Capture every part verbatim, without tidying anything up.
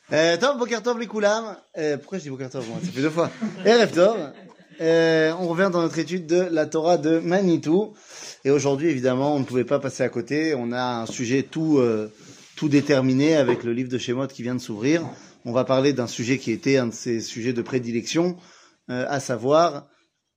Euh, Tov, Boker Tov, les Koulam. Euh, pourquoi je dis Boker Tov, moi? Ça fait deux fois. Erev Tov. Euh, on revient dans notre étude de la Torah de Manitou. Et aujourd'hui, évidemment, on ne pouvait pas passer à côté. On a un sujet tout, euh, tout déterminé avec le livre de Shemot qui vient de s'ouvrir. On va parler d'un sujet qui était un de ses sujets de prédilection, euh, à savoir,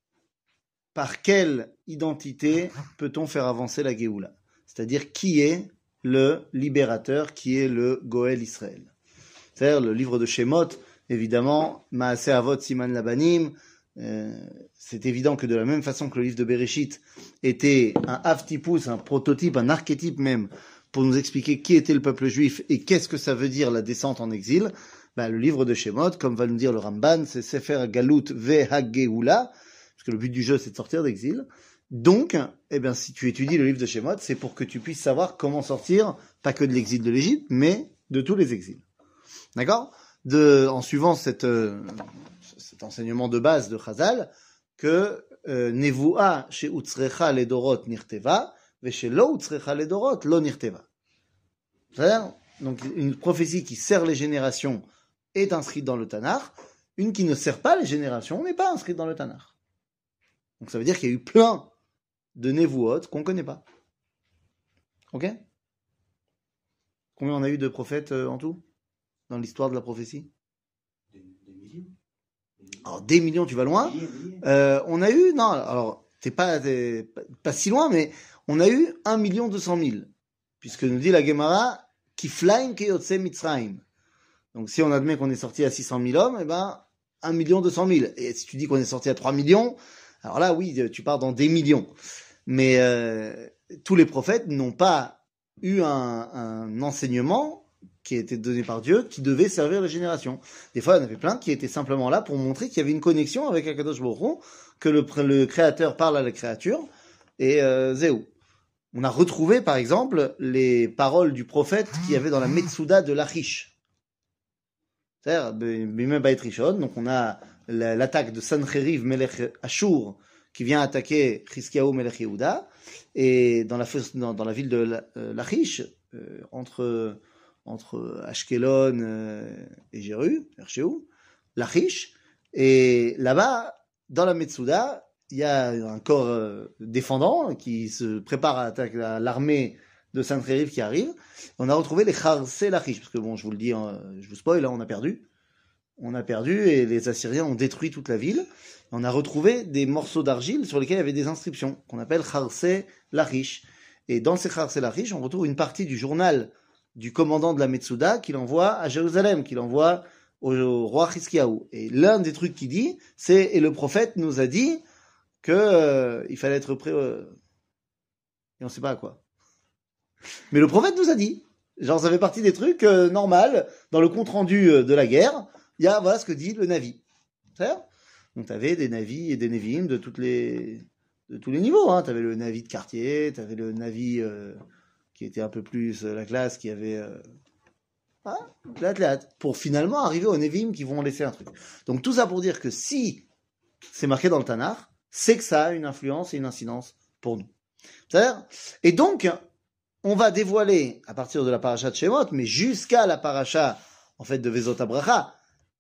par quelle identité peut-on faire avancer la Géoula? C'est-à-dire, qui est le libérateur, qui est le Goël Israël? C'est-à-dire, le livre de Shemot, évidemment, Maaseh Avot Siman Labanim, euh, c'est évident que de la même façon que le livre de Bereshit était un aftipus, un prototype, un archétype même, pour nous expliquer qui était le peuple juif et qu'est-ce que ça veut dire la descente en exil, ben, le livre de Shemot, comme va nous dire le Ramban, c'est Sefer Galut Ve'Hageoula, parce que le but du jeu, c'est de sortir d'exil. Donc, eh bien, si tu étudies le livre de Shemot, c'est pour que tu puisses savoir comment sortir, pas que de l'exil de l'Égypte, mais de tous les exils. D'accord? De, en suivant cette, euh, cet enseignement de base de Chazal, que euh, Nevoa chez Utzrecha ledorot nirteva, ve chez lo Utzrecha ledorot lo nirteva. C'est-à-dire, donc, une prophétie qui sert les générations est inscrite dans le Tanakh, une qui ne sert pas les générations n'est pas inscrite dans le Tanakh. Donc ça veut dire qu'il y a eu plein de Nevuot qu'on ne connaît pas. Ok? Combien on a eu de prophètes euh, en tout dans l'histoire de la prophétie? Des, des millions. Alors des millions, tu vas loin. Des milliers, des milliers. Euh, on a eu, non, alors t'es pas, t'es pas, pas si loin, mais on a eu un million deux cent mille, puisque nous dit la Gemara, Kiflaim keyotse Mitzrayim. Donc si on admet qu'on est sorti à six cent mille hommes, eh ben un million deux cent mille. Et si tu dis qu'on est sorti à trois millions, alors là, oui, tu pars dans des millions. Mais euh, tous les prophètes n'ont pas eu un, un enseignement qui a été donné par Dieu, qui devait servir les générations. Des fois, il y en avait plein qui étaient simplement là pour montrer qu'il y avait une connexion avec Akadosh Baruch Hu, que le, le créateur parle à la créature, et euh, Zéou. On a retrouvé, par exemple, les paroles du prophète qu'il y avait dans la Metsuda de l'Achish. C'est-à-dire, Bimei Beit Rishon, donc on a l'attaque de Sancheriv Melech Ashur, qui vient attaquer Chizkiyahu Melech Yehuda, et dans la, dans, dans la ville de Lachish, euh, entre, entre Ashkelon euh, et Jéru, Erchéou, Lachish, et là-bas, dans la Metsuda, il y a un corps euh, défendant qui se prépare à attaquer l'armée de Sancheriv qui arrive. On a retrouvé les Charsé Lachish, parce que bon, je vous le dis, hein, je vous spoil, là, on a perdu. On a perdu et les Assyriens ont détruit toute la ville. On a retrouvé des morceaux d'argile sur lesquels il y avait des inscriptions qu'on appelle Charsé Lachish. Et dans ces Charsé Lachish, on retrouve une partie du journal du commandant de la Metsuda qu'il envoie à Jérusalem, qu'il envoie au, au roi Chizkiyahu. Et l'un des trucs qu'il dit, c'est « Et le prophète nous a dit qu'il euh, fallait être prêt... Euh... » Et on ne sait pas à quoi. Mais le prophète nous a dit. Genre, ça fait partie des trucs euh, normaux dans le compte-rendu euh, de la guerre. Il y a, voilà ce que dit le Navi. C'est-à-dire, donc, tu avais des Navis et des Nevi'im de, toutes les, de tous les niveaux. Hein. Tu avais le Navi de quartier, tu avais le Navi euh, qui était un peu plus euh, la classe, qui avait... Euh, hein, l'athlète, pour finalement arriver aux Nevi'im qui vont laisser un truc. Donc, tout ça pour dire que si c'est marqué dans le Tanakh, c'est que ça a une influence et une incidence pour nous. C'est-à-dire, et donc, on va dévoiler, à partir de la paracha de Shemot, mais jusqu'à la paracha, en fait, de Vezot HaBracha,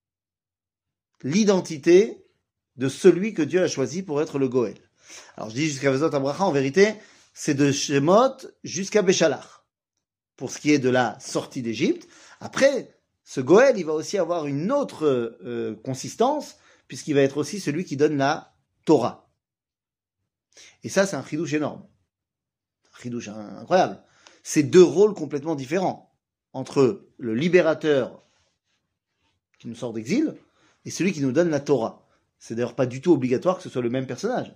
l'identité de celui que Dieu a choisi pour être le Goël. Alors je dis jusqu'à Vezot HaBracha, en vérité, c'est de Shemot jusqu'à Béchalach, pour ce qui est de la sortie d'Égypte. Après, ce Goël, il va aussi avoir une autre euh, consistance, puisqu'il va être aussi celui qui donne la Torah. Et ça, c'est un chidouche énorme. Un chidouche incroyable. C'est deux rôles complètement différents, entre le libérateur qui nous sort d'exil, et celui qui nous donne la Torah. C'est d'ailleurs pas du tout obligatoire que ce soit le même personnage.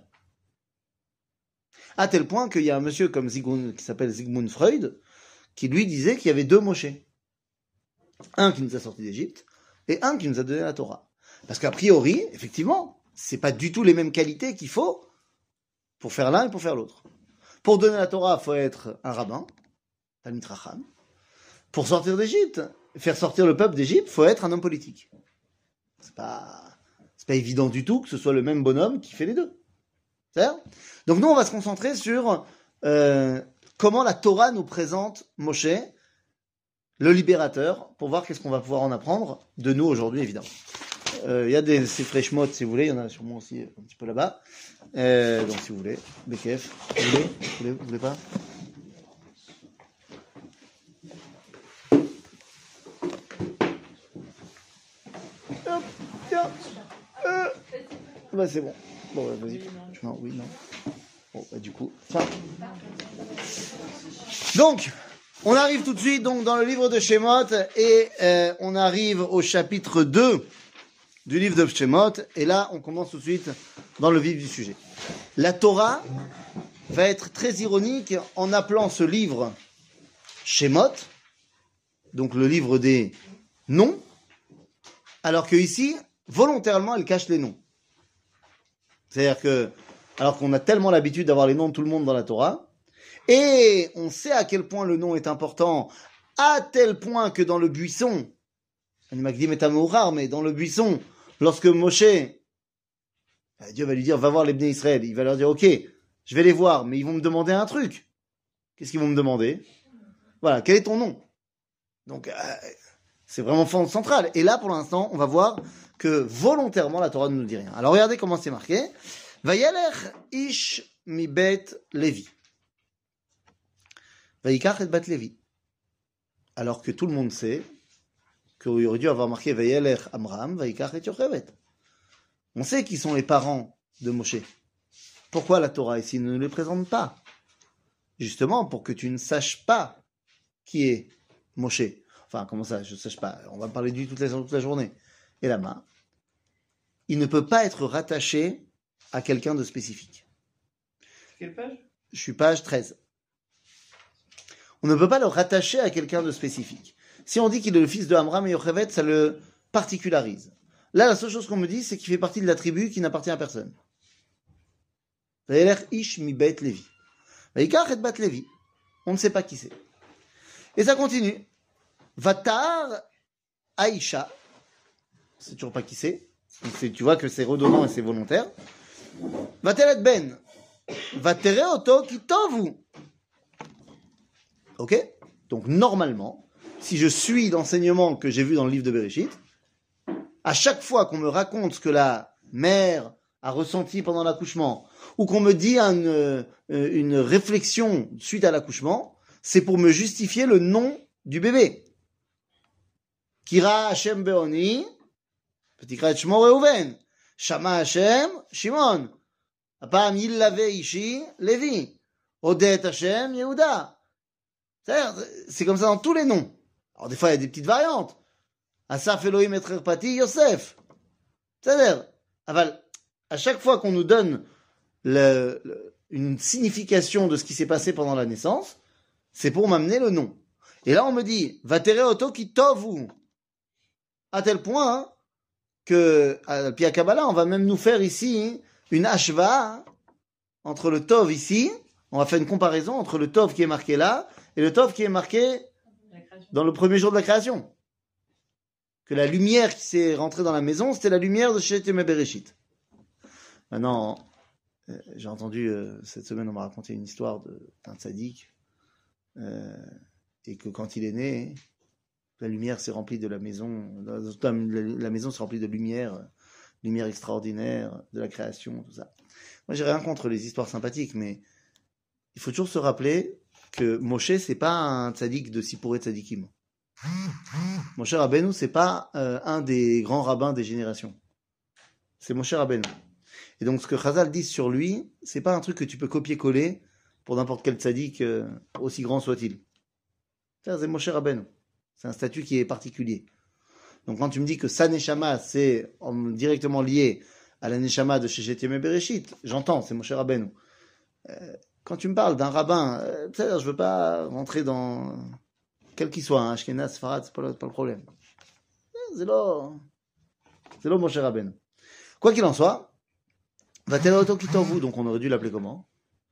À tel point qu'il y a un monsieur comme Zygmunt, qui s'appelle Sigmund Freud, qui lui disait qu'il y avait deux Moshe. Un qui nous a sortis d'Égypte, et un qui nous a donné la Torah. Parce qu'a priori, effectivement, c'est pas du tout les mêmes qualités qu'il faut pour faire l'un et pour faire l'autre. Pour donner la Torah, il faut être un rabbin, Talmid Racham. Pour sortir d'Égypte, faire sortir le peuple d'Égypte, il faut être un homme politique. C'est pas, c'est pas évident du tout que ce soit le même bonhomme qui fait les deux. C'est-à-dire ? Donc nous, on va se concentrer sur euh, comment la Torah nous présente Moshe, le libérateur, pour voir qu'est-ce qu'on va pouvoir en apprendre de nous aujourd'hui, évidemment. Il euh, y a des Sifrei Shemot, si vous voulez, il y en a sûrement aussi un petit peu là-bas. Euh, donc, si vous voulez, B K F, vous voulez, vous voulez, vous voulez pas? Hop, tiens. Euh. Bah, c'est bon. Bon, bah, vas-y. Non, oui, non. Bon, bah, du coup, fin. Donc, on arrive tout de suite donc, dans le livre de Shemot et euh, on arrive au chapitre deux du livre de Shemot. Et là, on commence tout de suite dans le vif du sujet. La Torah va être très ironique en appelant ce livre Shemot, donc le livre des noms, alors que ici, volontairement, elle cache les noms. C'est-à-dire que, alors qu'on a tellement l'habitude d'avoir les noms de tout le monde dans la Torah, et on sait à quel point le nom est important, à tel point que dans le buisson, mais dans le buisson, lorsque Moshe, Dieu va lui dire, va voir les Bnei Israël, il va leur dire, ok, je vais les voir, mais ils vont me demander un truc. Qu'est-ce qu'ils vont me demander? Voilà, quel est ton nom? Donc, euh, c'est vraiment central. Et là, pour l'instant, on va voir que volontairement, la Torah ne nous dit rien. Alors, regardez comment c'est marqué. Vayalech ish mi bet Levi. Vayikach et bat Levi. Alors que tout le monde sait qu'il aurait dû avoir marqué Vayalech Amram, Vayikach et Yochevet. On sait qui sont les parents de Moshe. Pourquoi la Torah ici ne nous les présente pas? Justement, pour que tu ne saches pas qui est Moshe. Enfin, comment ça, je ne sache pas. On va parler de lui toute la, toute la journée. Et là-bas, il ne peut pas être rattaché à quelqu'un de spécifique. Quelle page? Je suis page treize. On ne peut pas le rattacher à quelqu'un de spécifique. Si on dit qu'il est le fils de Amram et Yochevet, ça le particularise. Là, la seule chose qu'on me dit, c'est qu'il fait partie de la tribu qui n'appartient à personne. Ish mi bet Levi. Vaikach et bat Levi. On ne sait pas qui c'est. Et ça continue. Vatar Aïcha. C'est toujours pas qui c'est. Tu vois que c'est redondant et c'est volontaire. Vateret ben. Vatere oto kitovu. Ok? Donc, normalement, si je suis l'enseignement que j'ai vu dans le livre de Bereshit, à chaque fois qu'on me raconte ce que la mère a ressenti pendant l'accouchement, ou qu'on me dit une, une réflexion suite à l'accouchement, c'est pour me justifier le nom du bébé. Kira Hashem Beoni, Petikra et Shmo Reuven, Shama Hashem, Shimon, Apam Yillave Ishi, Levi, Odet Hashem, Yehuda. C'est comme ça dans tous les noms. Alors des fois il y a des petites variantes. Asaf Elohim et Pati, Yosef. C'est-à-dire, à chaque fois qu'on nous donne le, le, une signification de ce qui s'est passé pendant la naissance, c'est pour m'amener le nom. Et là, on me dit, Vatere oto ki tovu. À tel point hein, que, à Pia Kabbalah, on va même nous faire ici une hashva entre le tov ici, on va faire une comparaison entre le tov qui est marqué là et le tov qui est marqué dans le premier jour de la création. Que la lumière qui s'est rentrée dans la maison, c'était la lumière de Shetem Bereshit. Maintenant, euh, j'ai entendu, euh, cette semaine, on m'a raconté une histoire de, d'un tzaddik, euh, et que quand il est né, la lumière s'est remplie de la maison, la, la maison s'est remplie de lumière, lumière extraordinaire, de la création, tout ça. Moi, j'ai rien contre les histoires sympathiques, mais il faut toujours se rappeler que Moshe, c'est pas un tzaddik de Sipouré tzaddikim. Moshe Rabbeinu, c'est pas euh, un des grands rabbins des générations. C'est Moshe Rabbeinu. Et donc, ce que Chazal dit sur lui, c'est pas un truc que tu peux copier-coller pour n'importe quel tzaddik, euh, aussi grand soit-il. C'est Moshe Rabbeinu. C'est un statut qui est particulier. Donc, quand tu me dis que sa neshama, c'est directement lié à la neshama de Shechetem Bereshit, j'entends, c'est Moshe Rabbeinu. Euh, quand tu me parles d'un rabbin, euh, c'est-à-dire, je veux pas rentrer dans... quel qu'il soit, hein, Ashkenaz, Sfarad, c'est pas le, pas le problème. C'est là, c'est là Moshe Rabbeinu. Quoi qu'il en soit, Vatere oto kitovu, donc on aurait dû l'appeler comment?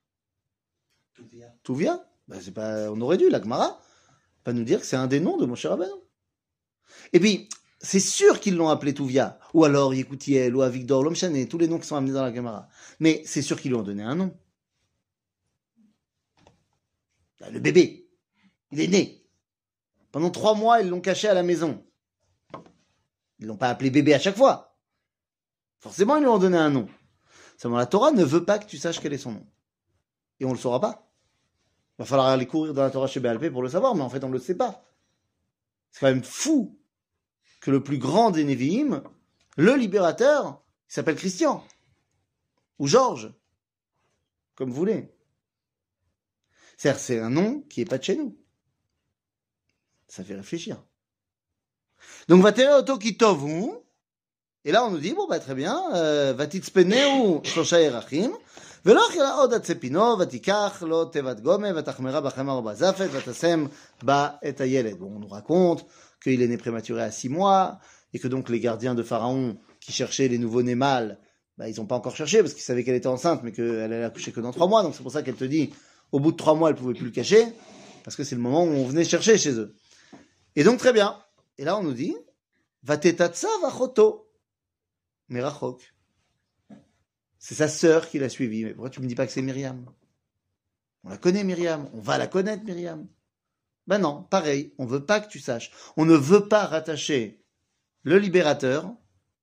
Tuvia. Tuvia? Ben c'est pas, on aurait dû, la Gemara, pas nous dire que c'est un des noms de Moshe Rabbeinu. Et puis, c'est sûr qu'ils l'ont appelé Tuvia, ou alors Yekutiel, ou Avigdor, Lomchané, tous les noms qui sont amenés dans la Gemara. Mais c'est sûr qu'ils lui ont donné un nom. Le bébé, il est né. Pendant trois mois, ils l'ont caché à la maison. Ils l'ont pas appelé bébé à chaque fois. Forcément, ils lui ont donné un nom. Seulement, la Torah ne veut pas que tu saches quel est son nom. Et on le saura pas. Il va falloir aller courir dans la Torah chez B L P pour le savoir, mais en fait, on ne le sait pas. C'est quand même fou que le plus grand des Nevi'im, le libérateur, il s'appelle Christian. Ou Georges. Comme vous voulez. C'est-à-dire, c'est un nom qui n'est pas de chez nous. Ça fait réfléchir. Donc, va terre auto qui tovu. Et là, on nous dit, bon, bah, très bien, ותצפנהו שלושה ירחים, ולא אכלה עוד עד צפינו, ותיקח לו תיבת גומה, ותחמרה בחמר ובזפת, ותשם בה את הילד. Bon, on nous raconte qu'il est né prématuré à six mois, et que donc les gardiens de Pharaon qui cherchaient les nouveaux-nés mâles, bah, ils n'ont pas encore cherché, parce qu'ils savaient qu'elle était enceinte, mais qu'elle allait accoucher que dans trois mois, donc c'est pour ça qu'elle te dit, au bout de trois mois, elle ne pouvait plus le cacher, parce que c'est le moment où on venait chercher chez eux. Et donc, très bien. Et là, on nous dit, vatetatsa vachoto. Merachok. C'est sa sœur qui l'a suivi. Mais pourquoi tu me dis pas que c'est Myriam? On la connaît, Myriam. On va la connaître, Myriam. Ben non, pareil. On veut pas que tu saches. On ne veut pas rattacher le libérateur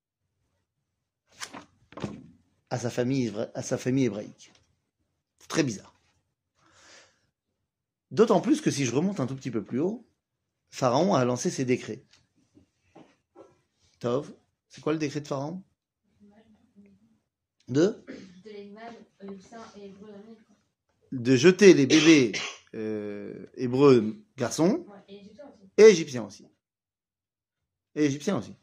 à sa famille, à sa famille hébraïque. C'est très bizarre. D'autant plus que si je remonte un tout petit peu plus haut, Pharaon a lancé ses décrets. Tov, c'est quoi le décret de Pharaon? De de jeter les bébés euh, hébreux garçons et égyptiens aussi. Et égyptiens aussi.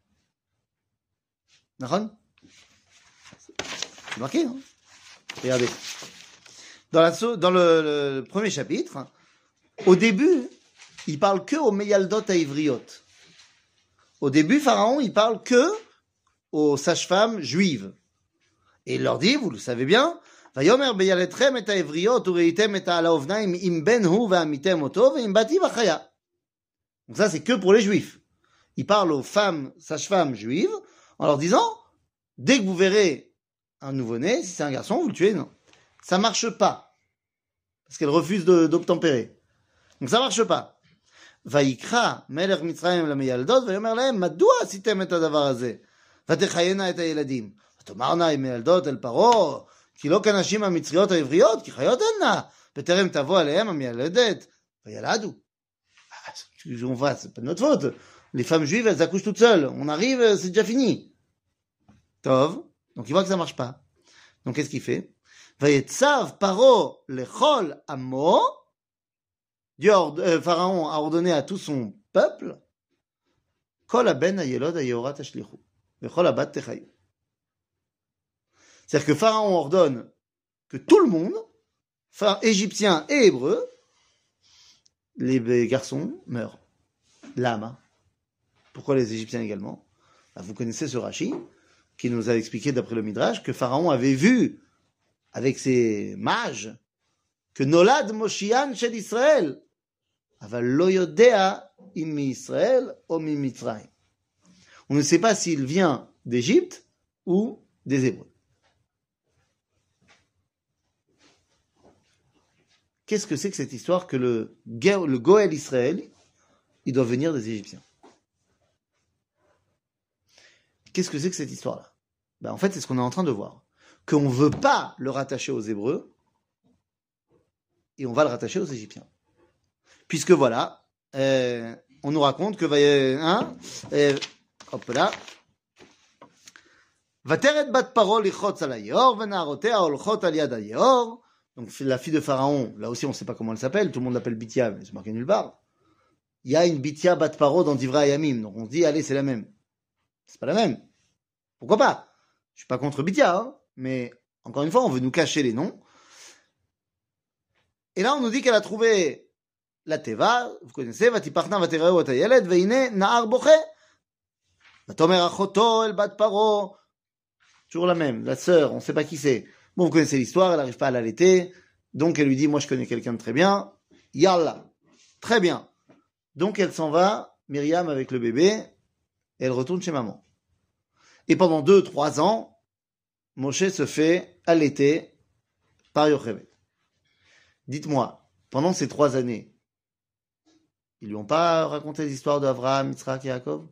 D'accord? C'est marqué, non? Regardez. Dans, la, dans le, le premier chapitre, au début, il parle que aux Meyaldot à Ivriot. Au début, Pharaon, il parle que aux sages-femmes juives. Et il leur dit, vous le savez bien, Vayomer beyaletrem et ha'evriot ureitem et ha'alaovnaim im ben hu ve'amitem oto ve'im bati v'chaya. Donc ça, c'est que pour les juifs. Il parle aux femmes, sages-femmes juives, en leur disant, dès que vous verrez un nouveau-né, si c'est un garçon, vous le tuez, non. Ça marche pas. Parce qu'elle refuse de, d'obtempérer. Donc ça marche pas. ויקרא מלך מצרים למילדות ויאמר להם מדוע עשיתם את הדבר הזה ותחיינה את הילדים ותאמרנה המילדות אל פרעה כי לא כנשים המצריות העבריות כי חיות הנה בטרם תבוא עליהם המילדת וילדו. On va, c'est pas de notre faute. Les femmes juives, elles accouchent toutes seules. On arrive, c'est déjà fini. Tov. Donc il voit que ça marche pas. Donc qu'est-ce qu'il fait? ויצב פרעה לכל עמו. Dieu, euh, Pharaon a ordonné à tout son peuple, c'est-à-dire que Pharaon ordonne que tout le monde, égyptien et hébreu, les garçons meurent. Lama. Pourquoi les Égyptiens également? Vous connaissez ce Rashi qui nous a expliqué d'après le Midrash que Pharaon avait vu avec ses mages que Nolad Moshiach shel Israël. אבל לא יודע אם מישראל או ממצרים. On ne sait pas s'il vient d'Égypte ou des Hébreux. Qu'est-ce que c'est que cette histoire que le, le Goël Israël, il doit venir des Égyptiens? Qu'est-ce que c'est que cette histoire-là? Ben, en fait, c'est ce qu'on est en train de voir. Qu'on ne veut pas le rattacher aux Hébreux et on va le rattacher aux Égyptiens. Puisque voilà, euh, on nous raconte que hein, euh, hop là, ותרד בת פרעה ללחוץ על היאור ונערותיה הולכות על יד היאור. Donc la fille de Pharaon, là aussi on ne sait pas comment elle s'appelle, tout le monde l'appelle Bithia, mais c'est marqué nulle part. Il y a une Bithia bat Paro dans Divrei Hayamim, donc on se dit allez c'est la même. C'est pas la même. Pourquoi pas? Je suis pas contre Bithia, hein, mais encore une fois on veut nous cacher les noms. Et là on nous dit qu'elle a trouvé la Teva, vous connaissez, ותפחנה ותראו את הילד, והנה נער בוכה. ותאמר אחותו אל בת פרעה. Toujours la même, la sœur, on ne sait pas qui c'est. Bon, vous connaissez l'histoire, elle n'arrive pas à l'allaiter, donc elle lui dit, moi je connais quelqu'un de très bien, yallah, très bien. Donc elle s'en va, Myriam avec le bébé, et elle retourne chez maman. Et pendant deux, trois ans, Moshe se fait allaiter par Yocheved. Dites-moi, pendant ces trois années, Ils lui ont pas raconté l'histoire d'Abraham, Yitzhak et Yaakov?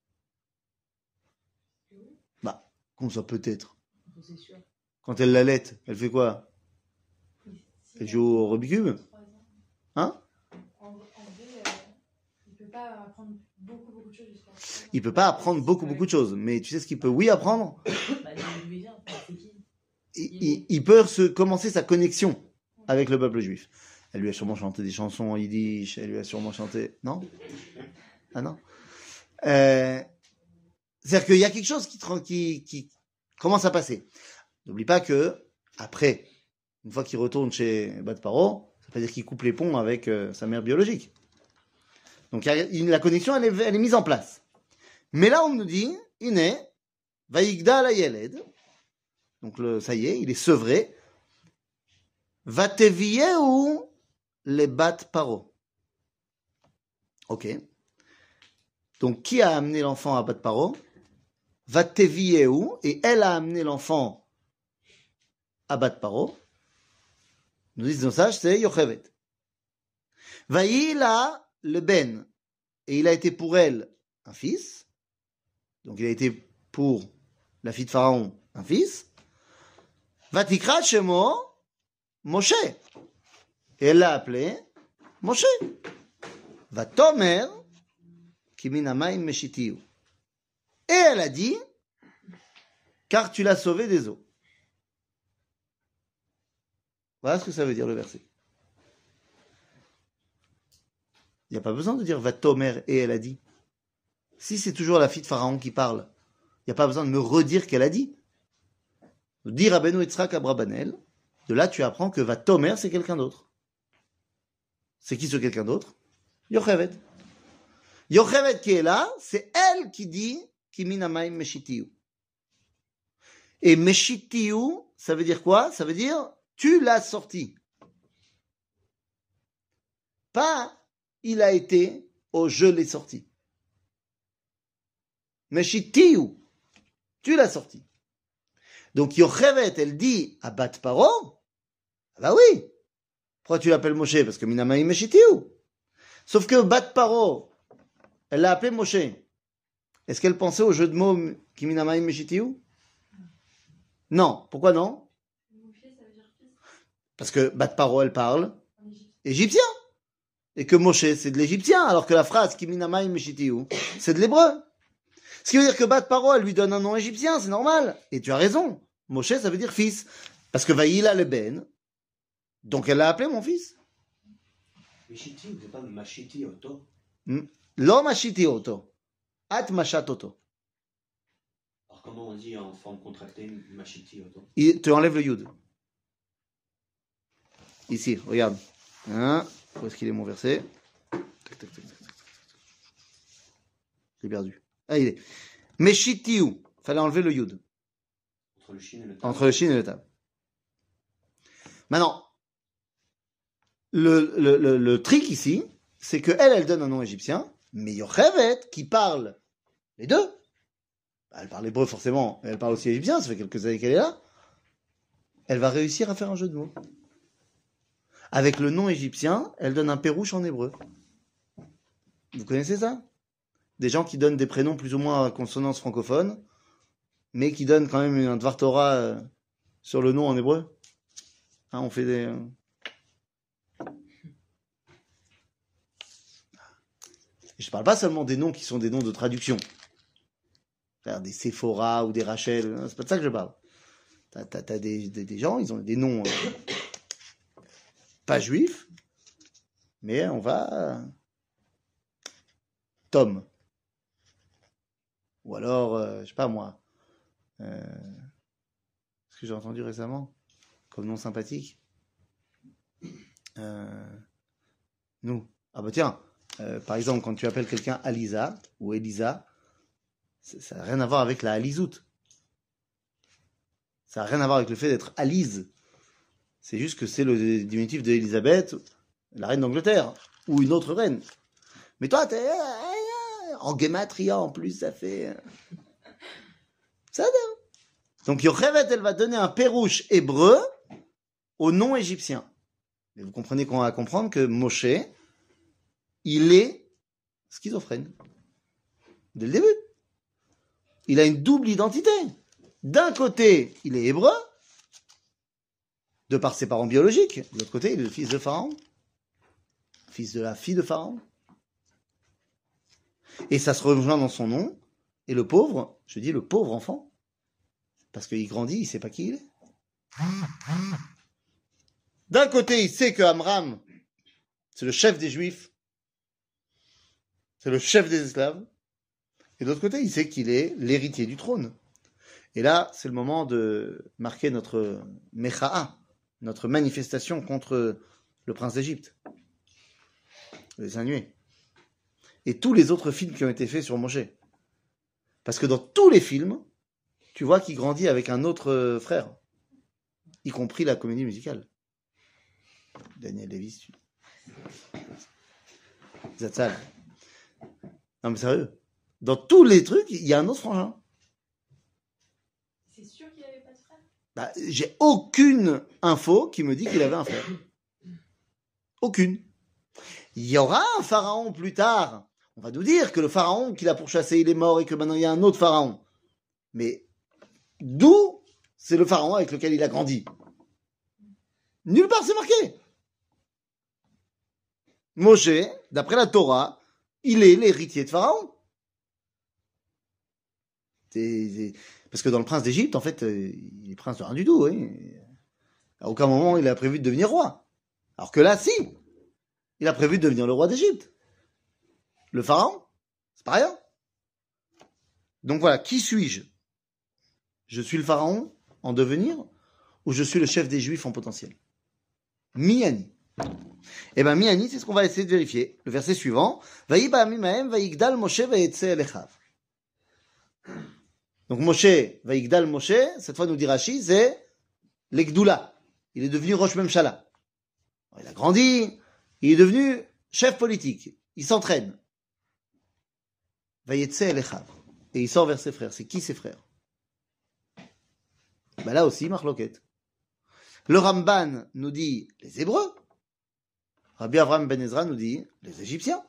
Bah, comme ça peut-être. C'est sûr. Quand elle l'allait, elle fait quoi? Oui, si, Elle joue au Rubik's Cube? trois ans. Hein? En, en vrai, euh, il peut pas apprendre beaucoup, beaucoup de choses jusqu'à trois ans. Il peut pas apprendre beaucoup, beaucoup de choses. Mais tu sais ce qu'il peut, oui, apprendre? Bah, il lui vient, enfin, c'est qui? Il, il- il peut se commencer sa connexion avec le peuple juif. Elle lui a sûrement chanté des chansons en yiddish, elle lui a sûrement chanté... Non? Ah non? Euh, c'est-à-dire qu'il y a quelque chose qui, tra- qui, qui commence à passer. N'oublie pas que, après, une fois qu'il retourne chez Bat Paro, ça veut pas dire qu'il coupe les ponts avec euh, sa mère biologique. Donc il y a une- la connexion, elle est, elle est mise en place. Mais là, on nous dit, Iné, Vaïgda la Yeled, donc le, ça y est, il est sevré, Vateviyehu les Bat Paro. Ok. Donc qui a amené l'enfant à Bat Paro? Vateviyehu, et elle a amené l'enfant à Bat Paro. Nous disent nos sages, c'est Yochevet. Vaïla le Ben, et il a été pour elle un fils. Donc il a été pour la fille de Pharaon un fils. Vatikra Shemo Moshe. Et elle l'a appelé Moshe. Vatomer Kiminamayim Meshitiu. Et elle a dit, car tu l'as sauvé des eaux. Voilà ce que ça veut dire le verset. Il n'y a pas besoin de dire Vatomer et elle a dit. Si c'est toujours la fille de Pharaon qui parle, il n'y a pas besoin de me redire qu'elle a dit. Dire Rabbeinu Yitzhak Abrabanel, de là tu apprends que Vatomer c'est quelqu'un d'autre. C'est qui ce quelqu'un d'autre? Yochevet. Yochevet qui est là, c'est elle qui dit Kiminamayim Meshitiu. Et Meshitiu, ça veut dire quoi? Ça veut dire tu l'as sorti. Pas il a été au je l'ai sorti. Meshitiu, tu l'as sorti. Donc Yochevet, elle dit à Bat Paro, ah bah oui, pourquoi tu l'appelles Moshe? Parce que Minamayim Meshitiu. Sauf que Bat Paro, elle l'a appelé Moshe. Est-ce qu'elle pensait au jeu de mots qui Minamayim Meshitiu? Non. Pourquoi non? Parce que Bat Paro, elle parle égyptien. Et que Moshe, c'est de l'égyptien, alors que la phrase qui Minamayim Meshitiu, c'est de l'hébreu. Ce qui veut dire que Bat Paro, elle lui donne un nom égyptien, c'est normal. Et tu as raison. Moshe, ça veut dire fils. Parce que Vaïla le Ben, donc elle l'a appelé mon fils. Meshiti, ou c'est pas Machiti Oto? Lo mashiti oto. At mashat oto. Alors comment on dit en forme contractée Machiti Oto? Il te enlève le yud. Ici, regarde. Hein, où est-ce qu'il est mon verset? Tac, tac, tac, tac, tac. J'ai perdu. Ah, il est. Meshitiu. Fallait enlever le yud. Entre le shin et le tab. Entre le shin et le tab. Maintenant, le, le, le, le trick ici, c'est que elle, elle donne un nom égyptien, mais Yochevet, qui parle les deux, elle parle hébreu forcément, mais elle parle aussi égyptien, ça fait quelques années qu'elle est là, elle va réussir à faire un jeu de mots. Avec le nom égyptien, elle donne un pérouche en hébreu. Vous connaissez ça? Des gens qui donnent des prénoms plus ou moins à consonance francophone, mais qui donnent quand même un Dvar Torah euh, sur le nom en hébreu. Hein, on fait des... Euh... Je parle pas seulement des noms qui sont des noms de traduction. C'est-à-dire des Sephora ou des Rachel, c'est pas de ça que je parle. T'as, t'as, t'as des, des, des gens, ils ont des noms euh, pas juifs, mais on va... Euh, Tom. Ou alors, euh, je sais pas moi, euh, ce que j'ai entendu récemment, comme nom sympathique. Euh, nous. Ah bah tiens, euh, par exemple, quand tu appelles quelqu'un Alisa ou Elisa, ça n'a rien à voir avec la Alizout. Ça n'a rien à voir avec le fait d'être Alise. C'est juste que c'est le diminutif d'Élisabeth, la reine d'Angleterre, ou une autre reine. Mais toi, t'es en gematria en plus, ça fait... Ça donne. Donc Yochevet, elle va donner un pérouche hébreu au nom égyptien. Mais vous comprenez qu'on va comprendre que Moshe, il est schizophrène. Dès le début. Il a une double identité. D'un côté, il est hébreu, de par ses parents biologiques. De l'autre côté, il est le fils de Pharaon. Fils de la fille de Pharaon. Et ça se rejoint dans son nom. Et le pauvre, je dis le pauvre enfant, parce qu'il grandit, il sait pas qui il est. D'un côté, il sait que Amram, c'est le chef des Juifs, c'est le chef des esclaves. Et de l'autre côté, il sait qu'il est l'héritier du trône. Et là, c'est le moment de marquer notre mecha'a, notre manifestation contre le prince d'Égypte, les Inuits. Et tous les autres films qui ont été faits sur Moshe. Parce que dans tous les films, tu vois qu'il grandit avec un autre frère, y compris la comédie musicale. Daniel Davis, tu... Zatzal. Non mais sérieux, dans tous les trucs, il y a un autre frangin. C'est sûr qu'il avait pas de frère? Bah, j'ai aucune info qui me dit qu'il avait un frère. Aucune. Il y aura un pharaon plus tard. On va nous dire que le pharaon qu'il a pourchassé, il est mort et que maintenant il y a un autre pharaon. Mais d'où c'est le pharaon avec lequel il a grandi? Nulle part c'est marqué. Moshe, d'après la Torah, il est l'héritier de Pharaon. C'est, c'est... Parce que dans le prince d'Égypte, en fait, il est prince de rien du tout. Oui. À aucun moment il a prévu de devenir roi. Alors que là, si, il a prévu de devenir le roi d'Égypte. Le pharaon, c'est pas rien. Donc voilà, qui suis-je? Je suis le pharaon en devenir ou je suis le chef des Juifs en potentiel? Miani. Eh bien, Miani, c'est ce qu'on va essayer de vérifier. Le verset suivant. Vayi ba'amim ha'em vayigdal Moshe vayetze elechav. Donc Moshe, vayigdal Moshe, cette fois nous dit Rashi, c'est l'Egdoula. Il est devenu Rosh Memshala. Il a grandi, il est devenu chef politique. Il s'entraîne. Vayetze elechav. Et il sort vers ses frères. C'est qui ses frères? Ben là aussi, marloquette. Le Ramban nous dit les Hébreux. Rabbi Avraham Ben Ezra nous dit les Égyptiens.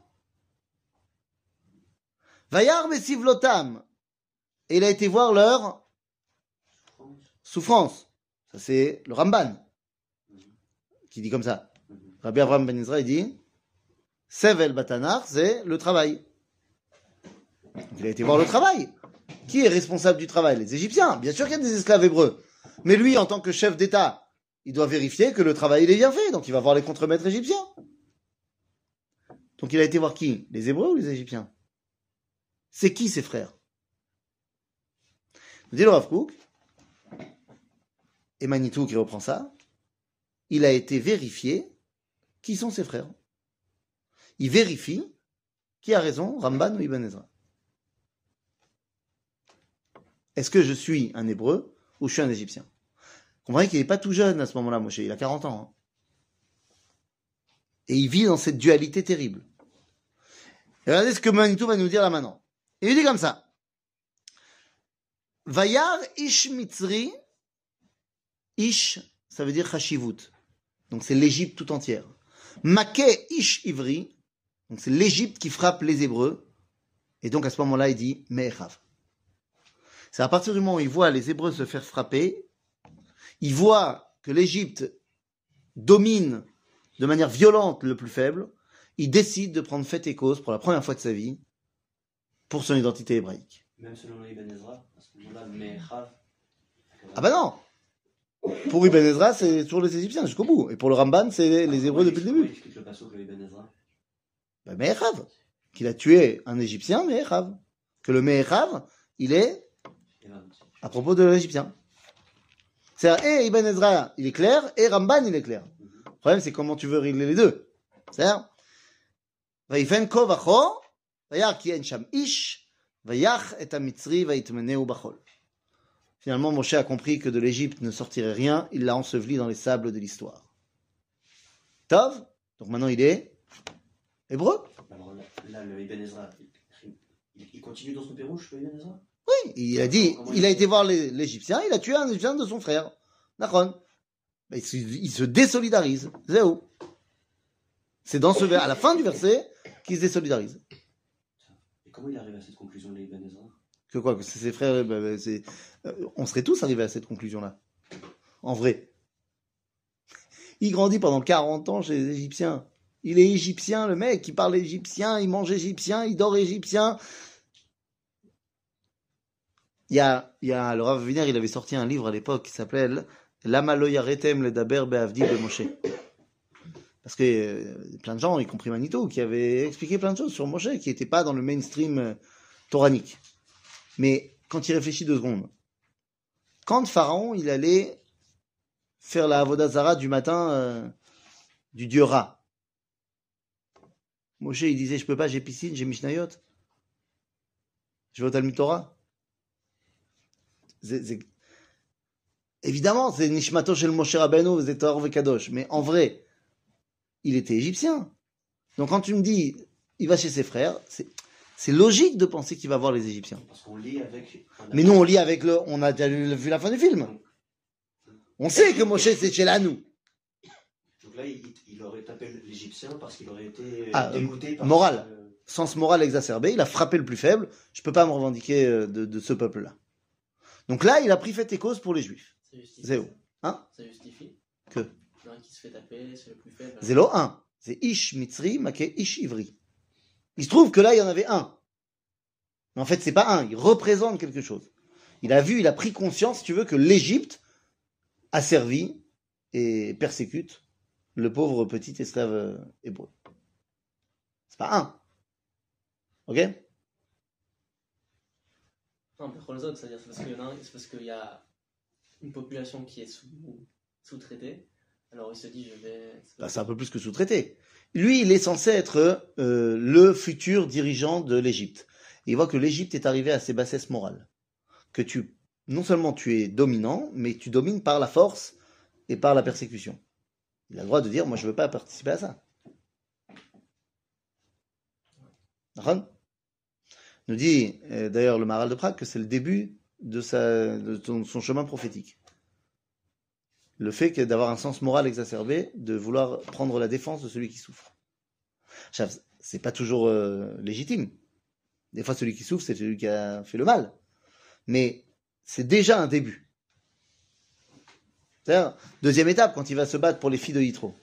Vayar besivlotam. Et il a été voir leur souffrance. Ça c'est le Ramban qui dit comme ça. Rabbi Avraham Ben Ezra il dit Sevel Batanar, c'est le travail. Donc, il a été voir le travail. Qui est responsable du travail? Les Égyptiens. Bien sûr qu'il y a des esclaves hébreux. Mais lui, en tant que chef d'État, il doit vérifier que le travail il est bien fait. Donc il va voir les contremaîtres égyptiens. Donc il a été voir qui? Les Hébreux ou les Égyptiens? C'est qui ses frères? Nous dit le Rav Kook, et Manitou qui reprend ça, il a été vérifié qui sont ses frères. Il vérifie qui a raison, Ramban ou Ibn Ezra. Est-ce que je suis un Hébreu ou je suis un Égyptien? Comprenez qu'il n'est pas tout jeune à ce moment-là, Moshe, il a quarante ans. Hein. Et il vit dans cette dualité terrible. Et regardez ce que Manitou va nous dire là maintenant. Il lui dit comme ça. Vayar ish mitzri, ish, ça veut dire chashivut. Donc c'est l'Égypte tout entière. Maké ish ivri, donc c'est l'Égypte qui frappe les Hébreux. Et donc à ce moment-là, il dit me'echav. C'est à partir du moment où il voit les Hébreux se faire frapper, il voit que l'Égypte domine de manière violente le plus faible, il décide de prendre fait et cause pour la première fois de sa vie pour son identité hébraïque. Même selon le Ibn Ezra, à ce moment-là, Me'echav. Ah bah non. Pour Ibn Ezra, c'est toujours les Égyptiens jusqu'au bout. Et pour le Ramban, c'est les Hébreux depuis le début. Il explique le passage de Ibn Ezra. Bah Me'echav. Qu'il a tué un Égyptien, Me'echav. Que le Me'echav, il est à propos de l'Égyptien. C'est-à-dire, et Ibn Ezra, il est clair, et Ramban, il est clair. Le problème, c'est comment tu veux régler les deux. C'est-à-dire, Vayfen ko vacho, vayar ki en sham ish, vayach et amitzri vayitmeneu bachol. Finalement, Moshe a compris que de l'Égypte ne sortirait rien, il l'a enseveli dans les sables de l'histoire. Tov, donc maintenant il est hébreu. Alors là, là le Ibn Ezra, il, il, il continue dans son pérouche, le Ibn Ezra? Oui, il a dit, Comment il a été voir les, l'Égyptien, il a tué un Égyptien de son frère. Nachon. Il se, il se désolidarise. C'est où? C'est dans ce vers, à la fin du verset, qu'il se désolidarise. comment il arrive à cette conclusion, les Ibn Ezra? Que quoi, que c'est ses frères, bah, bah, c'est... euh, on serait tous arrivés à cette conclusion-là. En vrai. Il grandit pendant quarante ans chez les Égyptiens. Il est égyptien, le mec, il parle égyptien, il mange égyptien, il dort égyptien. Il y a, il y a, le Rav Wiener, il avait sorti un livre à l'époque qui s'appelle Lama lo yaretem ledaber be'avdi be'Moshe. Parce que euh, plein de gens, y compris Manito, qui avaient expliqué plein de choses sur Moshe, qui n'étaient pas dans le mainstream euh, toranique. Mais quand il réfléchit deux secondes, quand Pharaon, il allait faire la Avodah Zara du matin euh, du dieu Ra, Moshe, il disait, je peux pas, j'ai piscine, j'ai Mishnayot. Je vais au Talmud Torah. C'est, c'est... Évidemment, c'est Nishmato shel Moshe Rabbeinu, c'est Torah vekadosh. Mais en vrai, il était égyptien. Donc quand tu me dis, il va chez ses frères, c'est, c'est logique de penser qu'il va voir les Égyptiens. Parce qu'on lit avec. Mais nous, on lit avec le, on a déjà vu la fin du film. On sait que Moshe, c'est chez nous. Donc là, il, il aurait tapé l'Égyptien parce qu'il aurait été Ah, dégoûté par. moral. Euh, Sens moral exacerbé, il a frappé le plus faible. Je peux pas me revendiquer euh, de, de ce peuple-là. Donc là, il a pris fait et cause pour les Juifs. Ça justifie. Zéro. Hein? Ça justifie. Que L'un qui se fait taper, c'est le plus faible. Zélo un. C'est Ish Mitzri, Maké Ish Ivri. Il se trouve que là, il y en avait un. Mais en fait, c'est pas un. Il représente quelque chose. Il a vu, il a pris conscience, si tu veux, que l'Égypte a servi et persécute le pauvre petit esclave euh, hébreu. C'est pas un. Ok? Non, mais les autres, c'est-à-dire c'est parce qu'il y en a, c'est parce qu'il y a une population qui est sous, sous-traitée. Alors il se dit, je vais. Bah, c'est un peu plus que sous-traité. Lui, il est censé être euh, le futur dirigeant de l'Égypte. Il voit que l'Égypte est arrivée à ses bassesses morales. Que tu, non seulement tu es dominant, mais tu domines par la force et par la persécution. Il a le droit de dire, moi je veux pas participer à ça. D'accord ? Nous dit euh, d'ailleurs le Maharal de Prague que c'est le début de, sa, de son, son chemin prophétique. Le fait que d'avoir un sens moral exacerbé, de vouloir prendre la défense de celui qui souffre. C'est pas toujours euh, légitime. Des fois, celui qui souffre, c'est celui qui a fait le mal. Mais c'est déjà un début. C'est-à-dire, deuxième étape, quand il va se battre pour les filles de Yitro.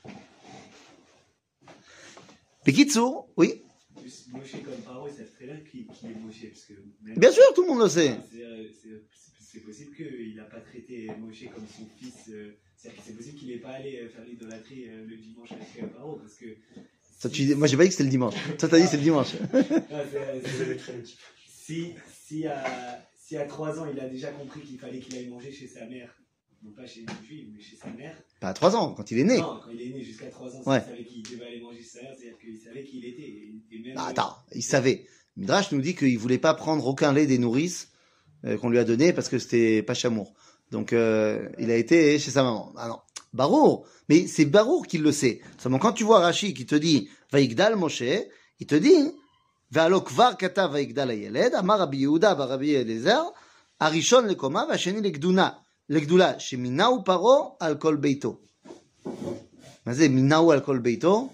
Bekitsour, oui. Moshe comme Paro, ils savent très bien qui, qui est Moshe. Parce que même, Bien sûr, tout le monde le sait. c'est, c'est, c'est possible qu'il n'a pas traité Moshe comme son fils. Euh, c'est-à-dire que c'est possible qu'il n'ait pas allé faire l'idolâtrie euh, le dimanche avec Paro. Parce que. Ça, tu, moi, j'ai pas dit que c'était le dimanche. Toi, t'as dit que c'est le dimanche. Ah, c'est, c'est, c'est, si, si, à, si à trois ans, il a déjà compris qu'il fallait qu'il aille manger chez sa mère, non pas chez une juive, mais chez sa mère. Pas à trois ans, quand il est né. Non, quand il est né, jusqu'à trois ans, Ouais. il savait qu'il devait aller manger chez sa mère, c'est-à-dire qu'il savait qui il était. Et, et même, Ah, attends, il savait. Midrash nous dit qu'il voulait pas prendre aucun lait des nourrices euh, qu'on lui a donné parce que c'était pas chamour. Donc, euh, il a été chez sa maman. Ah non, Barour. Mais c'est Barour qui le sait. Seulement, quand tu vois Rashi qui te dit Vaïgdal Moshe, il te dit Ve'alokvar kata Vaïgdal ayeled, Amar Rabbi Yehuda bar Rabbi Eliezer, Arishon lekoma, Vasheni lekduna, lekdula, sheminaou paro al kol beito. Mais c'est minaou al kol beito,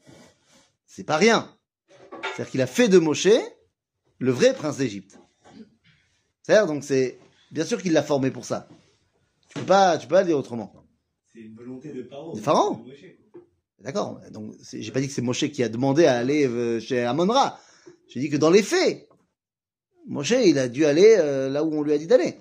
c'est pas rien. C'est-à-dire qu'il a fait de Moshe le vrai prince d'Égypte. C'est-à-dire, donc c'est bien sûr qu'il l'a formé pour ça. Tu peux pas, tu peux pas le dire autrement. c'est une volonté de Paro. De Pharaon. de Moshe, quoi. D'accord. Donc c'est- j'ai pas dit que c'est Moshe qui a demandé à aller euh, chez Amon-Ra. J'ai dit que dans les faits, Moshe il a dû aller euh, là où on lui a dit d'aller.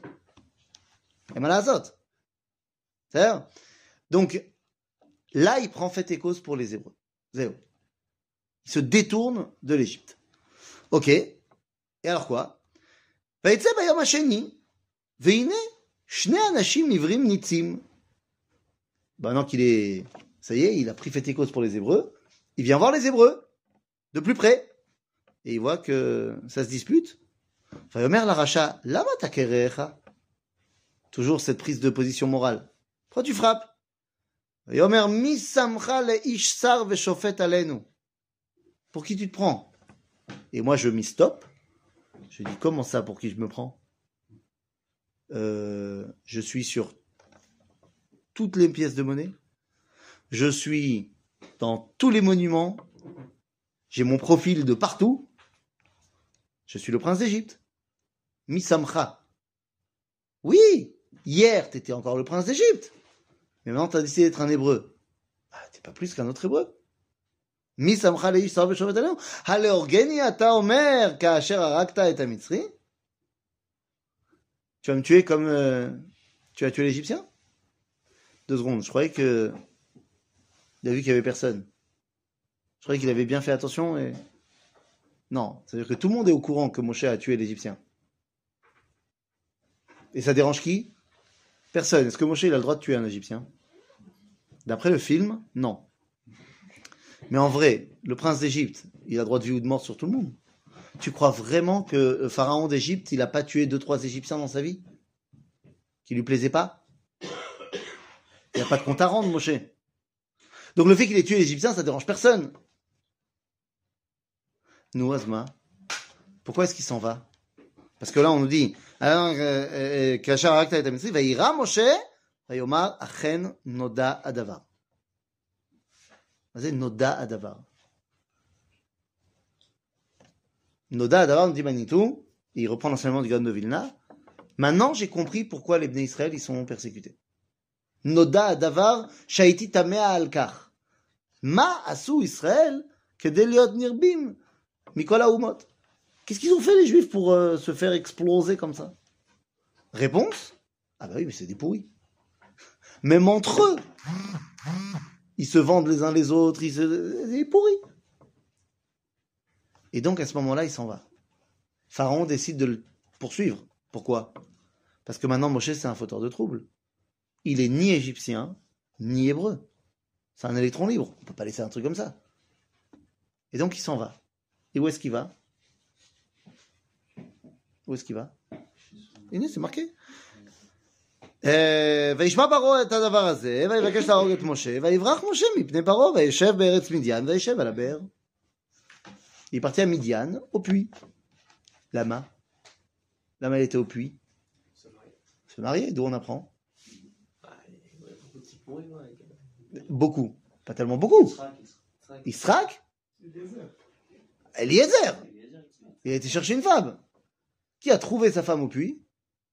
Et malazot. C'est-à-dire, donc là il prend fait et cause pour les Hébreux. Zéro. Il se détourne de l'Égypte. Ok. Et alors quoi? ויצא ביום השני, והנה שני אנשים עברים ניצים. Maintenant qu'il est, ça y est, il a pris fait et cause pour les Hébreux, il vient voir les Hébreux, de plus près, et il voit que ça se dispute. ויאמר לרשע, למה אתה קרעך? Toujours cette prise de position morale. Pourquoi tu frappes? ויאמר, מי שמך לאיש שר ושופט עלינו? Pour qui tu te prends? Et moi je m'y stoppe. Je dis, comment ça, pour qui je me prends? euh, Je suis sur toutes les pièces de monnaie. Je suis dans tous les monuments. J'ai mon profil de partout. Je suis le prince d'Égypte. Misamcha. Oui, hier, tu étais encore le prince d'Égypte. Mais maintenant, tu as décidé d'être un hébreu. Ah, tu n'es pas plus qu'un autre hébreu. Misamcha leish sar beshovet alenu. Haleorgeni ata omer ka'asher harakta et hamitzri. Tu vas me tuer comme euh, tu as tué l'Égyptien? Deux secondes, je croyais que il a vu qu'il n'y avait personne. Je croyais qu'il avait bien fait attention et... Non, c'est-à-dire que tout le monde est au courant que Moshe a tué l'Égyptien. Et ça dérange qui? Personne. Est-ce que Moshe il a le droit de tuer un Égyptien? D'après le film, non. Mais en vrai, le prince d'Égypte, il a droit de vie ou de mort sur tout le monde. Tu crois vraiment que le pharaon d'Égypte, il n'a pas tué deux, trois Égyptiens dans sa vie? Qui lui plaisaient pas? Il n'y a pas de compte à rendre, Moshe. Donc le fait qu'il ait tué l'Égyptien, ça dérange personne. Nous, Azma, pourquoi est-ce qu'il s'en va? Parce que là, on nous dit, Kachar Harakta et Hamitzri, Vayira Moshe, Vayomar Achen Noda Adavar. C'est Noda Adavar. Noda Adavar nous dit Manitou, il reprend l'enseignement du Gaon de Vilna. Maintenant, j'ai compris pourquoi les Bnei Israël ils sont persécutés. Noda Adavar, Shaiti Tamea Alkar. Ma Asu Israël, Kedeliot Nirbim, Mikola Umot. Qu'est-ce qu'ils ont fait les Juifs pour euh, se faire exploser comme ça? Réponse? Ah bah oui, mais c'est des pourris. Même entre eux, ils se vendent les uns les autres, ils se... c'est des pourris. Et donc à ce moment-là, il s'en va. Pharaon décide de le poursuivre. Pourquoi? Parce que maintenant Moshe c'est un fauteur de troubles. Il est ni égyptien, ni hébreu. C'est un électron libre. On peut pas laisser un truc comme ça. Et donc il s'en va. Et où est-ce qu'il va? Où est-ce qu'il va? הנה, c'est marqué. וישמע פרעה את הדבר הזה, ויבקש להרוג את משה, ויברח משה מפני פרעה, וישב בארץ מדיין, וישב על הבאר. Il est parti à Midian, au puits. Lama. Lama, elle était au puits. Se marier, d'où on apprend? Beaucoup. Pas tellement beaucoup. Israq? Eliezer. Il a été chercher une femme. Qui a trouvé sa femme au puits?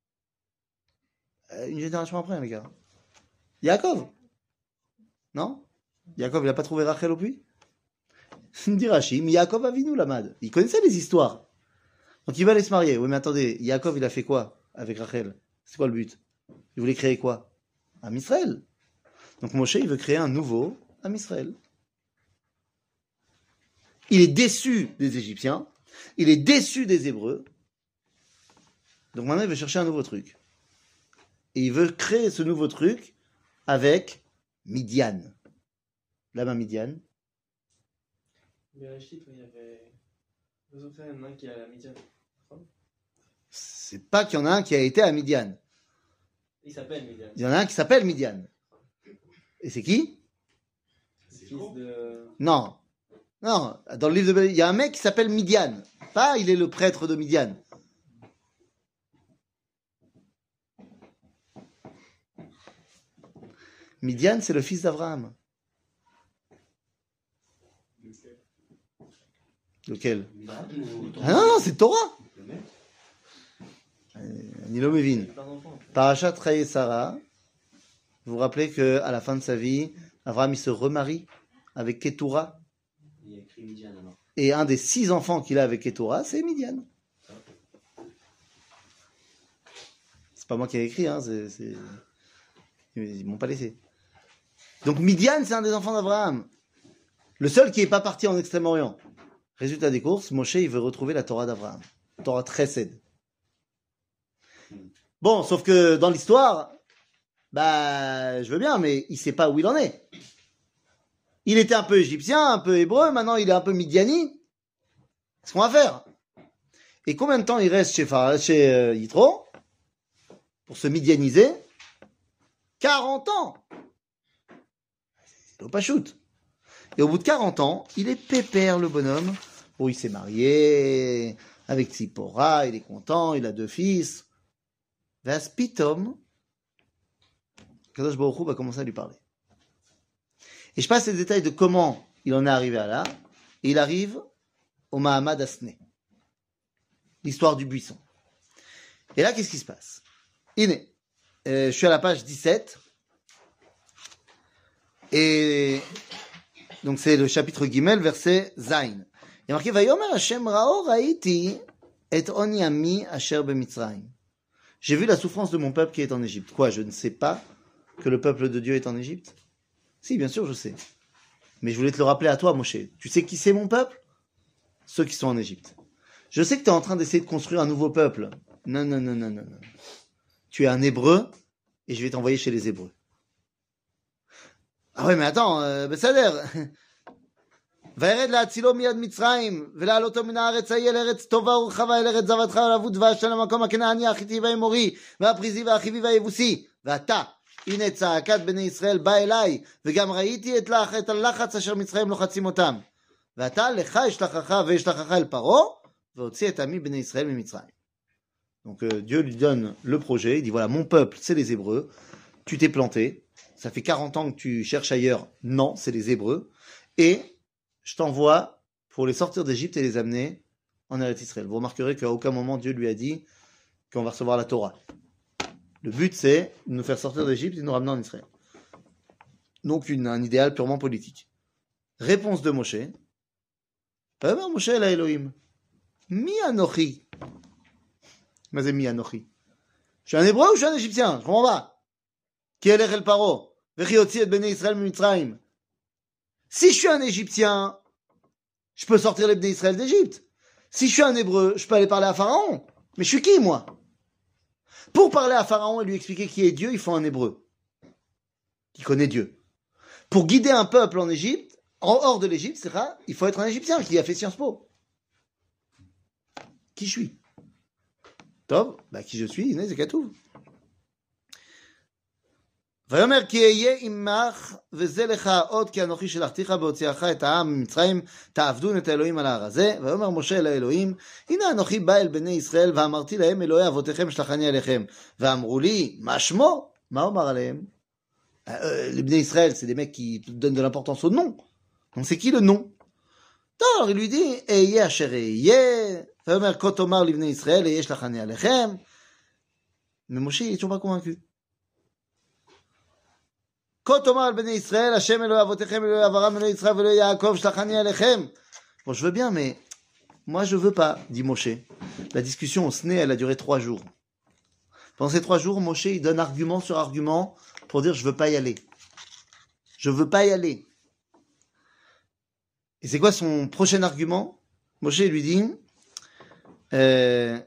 Une génération après, les gars. Yaakov. Non? Yaakov, il n'a pas trouvé Rachel au puits? Dit Rachim, Yaakov Avinu Lamad. Il connaissait les histoires. Donc il va aller se marier. Oui, mais attendez, Yaakov, il a fait quoi avec Rachel? C'est quoi le but? Il voulait créer quoi? Un Israël. Donc Moshe, il veut créer un nouveau Am Israël. Il est déçu des Égyptiens. Il est déçu des Hébreux. Donc maintenant, il veut chercher un nouveau truc. Et il veut créer ce nouveau truc avec Midian. Là-bas, Midian. Bereshit, il y avait deux enfants, il y en a un qui est à Midian. C'est pas qu'il y en a un qui a été à Midian. Il s'appelle Midian. Il y en a un qui s'appelle Midian. Et c'est qui? C'est fils de... Non. Non. Dans le livre de... Il y a un mec qui s'appelle Midian. Pas il est le prêtre de Midian. Midian, c'est le fils d'Abraham. Lequel? Ah non, non, c'est Torah. Nilo Mevin. Parashat Chaye Sarah. Vous vous rappelez qu'à la fin de sa vie, Abraham il se remarie avec Ketura. Il y a écrit Midian alors. Et un des six enfants qu'il a avec Ketura, c'est Midian. C'est pas moi qui ai écrit, hein, c'est, c'est... ils m'ont pas laissé. Donc Midian, c'est un des enfants d'Abraham. Le seul qui n'est pas parti en Extrême-Orient. Résultat des courses, Moshe, il veut retrouver la Torah d'Abraham. Torah Chesed. Bon, sauf que dans l'histoire, bah, je veux bien, mais il sait pas où il en est. Il était un peu égyptien, un peu hébreu, maintenant il est un peu midiani. Qu'est-ce qu'on va faire? Et combien de temps il reste chez, chez euh, Yitro pour se midianiser? quarante ans. C'est pas shoot. Et au bout de quarante ans, il est pépère, le bonhomme. Oh, il s'est marié avec Tzipora, il est content, il a deux fils. Vaspitom, Kadosh Baruch Hu va commencer à lui parler. Et je passe les détails de comment il en est arrivé à là. Et il arrive au Mahamad Asne. l'histoire du buisson. Et là, qu'est-ce qui se passe? Iné, euh, je suis à la page dix-sept. Et donc c'est le chapitre Gimel, verset Zain. Il y a marqué Vayomer Hashem Rao Raiti et oni ami asher b'Mitzrayim. J'ai vu la souffrance de mon peuple qui est en Égypte. Quoi, je ne sais pas que le peuple de Dieu est en Égypte? Si, bien sûr, je sais. Mais je voulais te le rappeler à toi, Moshe. Tu sais qui c'est mon peuple? Ceux qui sont en Égypte. Je sais que tu es en train d'essayer de construire un nouveau peuple. Non, non, non, non, non, non. Tu es un Hébreu et je vais t'envoyer chez les Hébreux. Ah ouais, mais attends, euh, בסדר. וירד להצילו מיד מצרים, ולהעלותו מן הארץ ההיא אל ארץ טובה ורחבה, אל ארץ זבתך ולאבו דבש, אל המקום הכנעני, החיתי והאמורי, והפריזי והחיבי והיבוסי. ואתה, הנה צעקת בני ישראל בא אליי, וגם ראיתי את, לח, את הלחץ אשר מצרים לוחצים אותם. ואתה לך אשלחך ואשלחך אל פרעה, והוציא את עמי בני ישראל ממצרים. Donc euh, Dieu lui donne le projet, il dit voilà, mon peuple, c'est les Hébreux, tu t'es planté, ça fait quarante ans que tu cherches ailleurs, non, c'est les Hébreux, et je t'envoie pour les sortir d'Égypte et les amener en Eretz Israël. Vous remarquerez qu'à aucun moment Dieu lui a dit qu'on va recevoir la Torah. Le but, c'est de nous faire sortir d'Égypte et de nous ramener en Israël. Donc une, un idéal purement politique. Réponse de Moshe. Vayomer Moshe el Elohim. Mi anochi. Mais c'est mi anochi. Je suis un Hébreu ou je suis un Égyptien? Je comprends pas. Qui elech el paro. Vechi yotzi et bnei Israël mimitzrayim. Si je suis un Égyptien, je peux sortir les bnei Israël d'Égypte. Si je suis un Hébreu, je peux aller parler à Pharaon. Mais je suis qui, moi? Pour parler à Pharaon et lui expliquer qui est Dieu, il faut un Hébreu qui connaît Dieu. Pour guider un peuple en Égypte, hors de l'Égypte, c'est ça, il faut être un Égyptien qui a fait Sciences Po. Qui je suis? Top, bah qui je suis, c'est Katouf. ויאמר כי אהיה עמך וזה לך עוד כי אנוכי שלחתיך בהוציאך את העם ממצרים תעבדון את האלוהים על ההר הזה. ויאמר משה אל האלוהים הנה אנוכי בא אל בני ישראל ואמרתי להם אלוהי אבותיכם שלחני עליכם ואמרו לי מה שמו? מה אומר עליהם? euh, les Bnei Israël c'est des mecs qui donnent de l'importance au nom, donc c'est qui le nom? Alors il lui dit אהיה אשר אהיה. ויאמר כה תאמר לבני ישראל אהיה שלחני עליכם. Mais Moshe il est toujours pas convaincu. כה תאמר על בני ישראל, השם אלוהי אבותיכם, אלוהי אברהם, אלוהי יצחק ואלוהי יעקב, שלחני עליכם. Bon, je veux bien, mais moi je veux pas, dit Moshe. La discussion au Sné, elle a duré trois jours. Pendant ces trois jours, Moshe, il donne argument sur argument pour dire je veux pas y aller. Je veux pas y aller. Et c'est quoi son prochain argument? Moshe lui dit euh,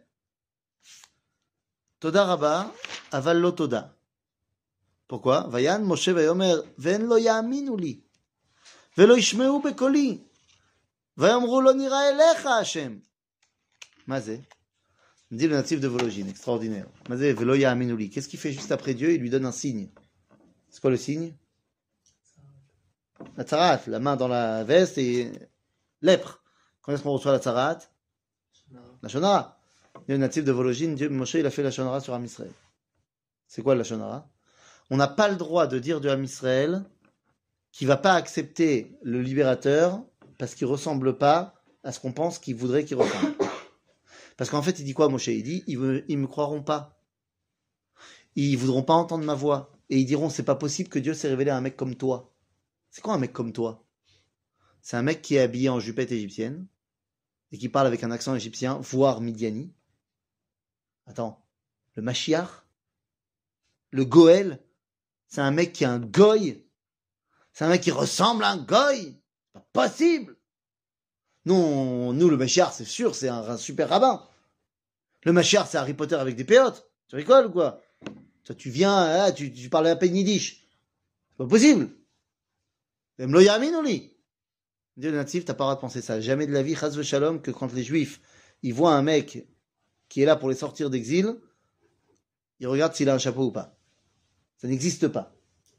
Toda Rabba, aval lo toda. Pourquoi? Vayan Moshe vayomer ve'en lo ya'aminu li ve'lo yishmeu bekoli vayomru lo nira elecha Hashem. Mazé, dit le natif de Vologine, extraordinaire. Mazé ve'lo ya'aminu li. Qu'est-ce qu'il fait juste après Dieu? Il lui donne un signe. C'est quoi le signe? La tzarat, la main dans la veste et lèpre. Quand est-ce qu'on reçoit la tzarat? La shonara. Le natif de Vologine, Dieu Moshe il a fait la shonara sur Am Israël. C'est quoi la shonara? On n'a pas le droit de dire de Am Israël qu'il ne va pas accepter le libérateur parce qu'il ne ressemble pas à ce qu'on pense qu'il voudrait qu'il ressemble. Parce qu'en fait, il dit quoi, Moshe? Il dit, ils ne me croiront pas. Ils ne voudront pas entendre ma voix. Et ils diront, c'est pas possible que Dieu s'est révélé à un mec comme toi. C'est quoi un mec comme toi? C'est un mec qui est habillé en jupette égyptienne et qui parle avec un accent égyptien, voire midiani. Attends, le Mashiach, le Goël, c'est un mec qui est un goy. C'est un mec qui ressemble à un goy. C'est pas possible. Nous, on, nous le Mashiach, c'est sûr, c'est un, un super rabbin. Le Mashiach, c'est Harry Potter avec des péotes. Tu rigoles ou quoi? Toi, tu viens, là, tu, tu parles à peine yiddish. C'est pas possible. Même lo ya'aminu li. Dieu le natif, t'as pas le droit de penser ça. Jamais de la vie, chas v'shalom, que quand les Juifs, ils voient un mec qui est là pour les sortir d'exil, ils regardent s'il a un chapeau ou pas. Ça n'existe pas.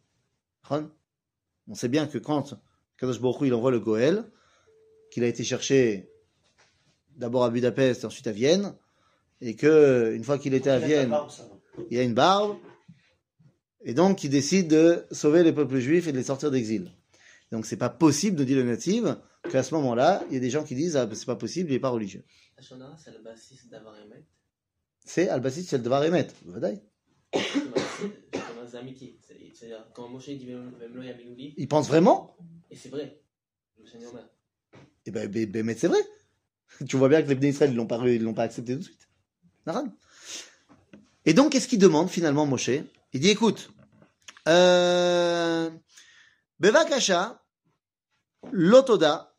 On sait bien que quand Kadosh Baruch Hu, il envoie le Goël, qu'il a été chercher d'abord à Budapest et ensuite à Vienne, et que une fois qu'il était à Vienne, il a une barbe, et donc il décide de sauver les peuples juifs et de les sortir d'exil. Donc c'est pas possible, nous dit le native, qu'à ce moment-là, il y a des gens qui disent ah ben, c'est pas possible, il est pas religieux. Hashonara, c'est le basis d'avoir aimé. C'est Al-Basit Shel Devar Emet. Vadaï. C'est amitié. C'est-à-dire, quand Moshe dit Vemlo Yaminouli, Il pense vraiment? et c'est vrai, le Seigneur meurt. Eh ben, ben, ben, mais c'est vrai. Tu vois bien que les Bnei Israël, ils l'ont pas, ils l'ont pas accepté tout de suite. Naran. Et donc, qu'est-ce qu'il demande finalement, Moshe? Il dit, écoute, euh, Bevakasha, Lotoda,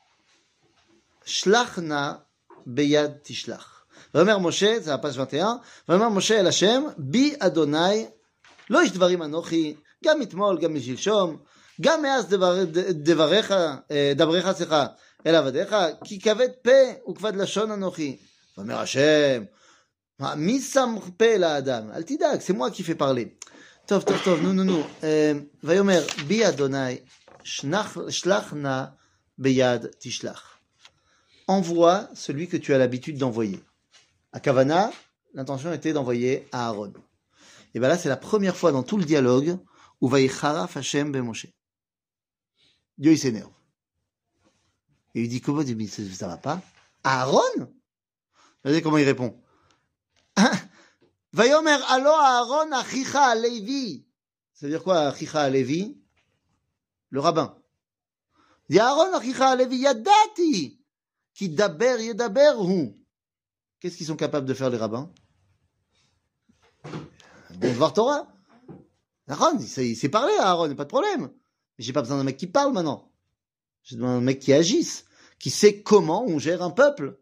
Shlachna, Beyad Tishlach. Vamer Moshe, c'est la page vingt et un, Vamer Moshe El Hashem, Bi Adonai, Lo ish dvarim anochi, Gam itmol, Gam mishilshom, Gam meaz devarecha, dabrecha secha, El avadecha, Ki kavet pe, Ukvad lashon anochi. Vamer Hashem, Mi sam pe la Adam, Al tidag, c'est moi qui fais parler. Tov, tov, tov, non, non, non. Vayomer, Bi Adonai, Shlachna, Beyad Tishlach. Envoie celui que tu as l'habitude d'envoyer. À Kavana, l'intention était d'envoyer à Aaron. Et bien là, c'est la première fois dans tout le dialogue où Vaïcharaf Hashem ben Moshe. Dieu, il s'énerve. Et il dit, comment il dit, ça va pas? À Aaron? Regardez comment il répond. Vayomer alo Aaron achicha alevi. Ça veut dire quoi, achicha alevi? Le rabbin. Il dit, Aaron achicha alevi yadati. Qui daber yedaber hu. Qu'est-ce qu'ils sont capables de faire les rabbins? Bon, voir Torah. Aaron, il sait, il sait parler à Aaron, pas de problème. Mais j'ai pas besoin d'un mec qui parle maintenant. J'ai besoin d'un mec qui agisse, qui sait comment on gère un peuple.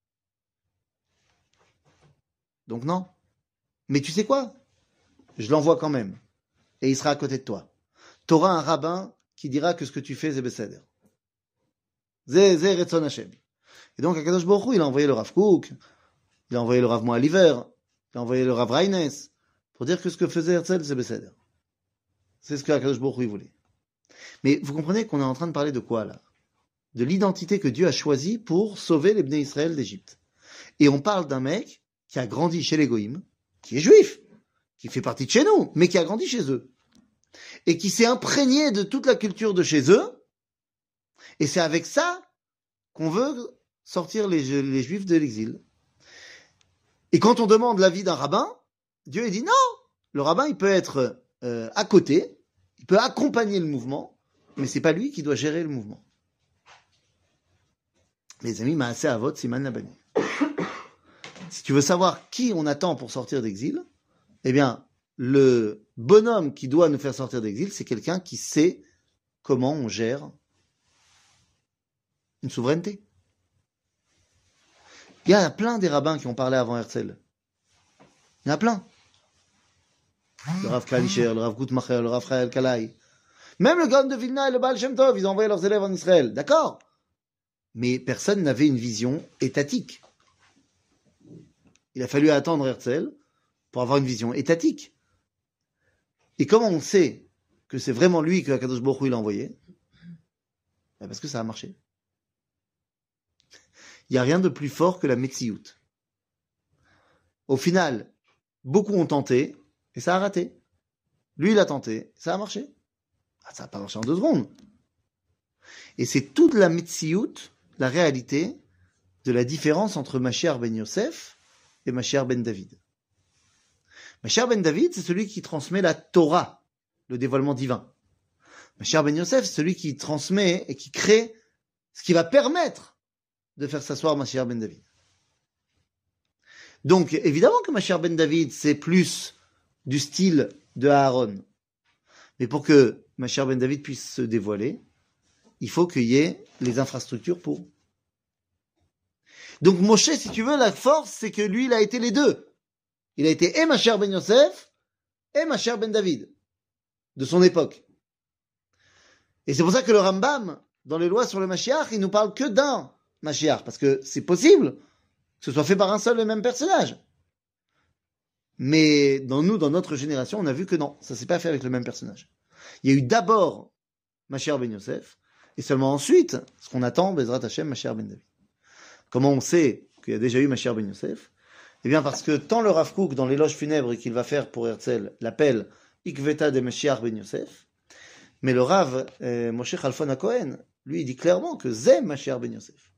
Donc non. Mais tu sais quoi? Je l'envoie quand même. Et il sera à côté de toi. T'auras un rabbin qui dira que ce que tu fais, c'est Besséder. Zé, zé, Retzon Hashem. Et donc, Akadosh Baruch Hu, il a envoyé le Rav Kook, il a envoyé le Rav Moaliver, il a envoyé le Rav Reines, pour dire que ce que faisait Herzl, c'est Besséder. C'est ce que Akadosh Baruch Hu voulait. Mais vous comprenez qu'on est en train de parler de quoi, là? De l'identité que Dieu a choisie pour sauver les Bnei Israël d'Égypte. Et on parle d'un mec qui a grandi chez les Goïm, qui est juif, qui fait partie de chez nous, mais qui a grandi chez eux. Et qui s'est imprégné de toute la culture de chez eux. Et c'est avec ça qu'on veut sortir les, les Juifs de l'exil. Et quand on demande l'avis d'un rabbin, Dieu il dit non, le rabbin il peut être euh, à côté, il peut accompagner le mouvement, mais c'est pas lui qui doit gérer le mouvement. Les amis, Maaseh Avot, Siman Labani. Si tu veux savoir qui on attend pour sortir d'exil, eh bien, le bonhomme qui doit nous faire sortir d'exil, c'est quelqu'un qui sait comment on gère une souveraineté. Il y a plein des rabbins qui ont parlé avant Herzl. Il y en a plein. Le Rav Kalisher, le Rav Gutmacher, le Rav Chael Kalai. Même le Gaon de Vilna et le Baal Shem Tov, ils ont envoyé leurs élèves en Israël. D'accord. Mais personne n'avait une vision étatique. Il a fallu attendre Herzl pour avoir une vision étatique. Et comment on sait que c'est vraiment lui que Akadosh Baruch Hu il a envoyé? Parce que ça a marché. Il n'y a rien de plus fort que la Metsiout. Au final, beaucoup ont tenté, et ça a raté. Lui, il a tenté, ça a marché. Ah, ça n'a pas marché en deux secondes. Et c'est toute la Metsiout, la réalité de la différence entre Mashiach ben Yosef et Mashiach ben David. Mashiach ben David, c'est celui qui transmet la Torah, le dévoilement divin. Mashiach ben Yosef, c'est celui qui transmet et qui crée ce qui va permettre de faire s'asseoir Mashiach ben David. Donc, évidemment que Mashiach ben David, c'est plus du style de Aaron. Mais pour que Mashiach ben David puisse se dévoiler, il faut qu'il y ait les infrastructures pour. Donc, Moshe, si tu veux, la force, c'est que lui, il a été les deux. Il a été et Mashiach ben Yosef, et Mashiach ben David, de son époque. Et c'est pour ça que le Rambam, dans les lois sur le Mashiach, il nous parle que d'un Mashiach, parce que c'est possible que ce soit fait par un seul et même personnage. Mais dans nous, dans notre génération, on a vu que non, ça s'est pas fait avec le même personnage. Il y a eu d'abord Mashiach ben Yosef, et seulement ensuite, ce qu'on attend, Bezrat Hashem, Mashiach ben David. Comment on sait qu'il y a déjà eu Mashiach ben Yosef? Eh bien parce que tant le Rav Kook, dans l'éloge funèbre qu'il va faire pour Herzl, l'appelle Ikveta de Mashiach ben Yosef, Mais le Rav euh, Moshe Khalfon HaKohen, lui, il dit clairement que Zem Mashiach ben Yosef.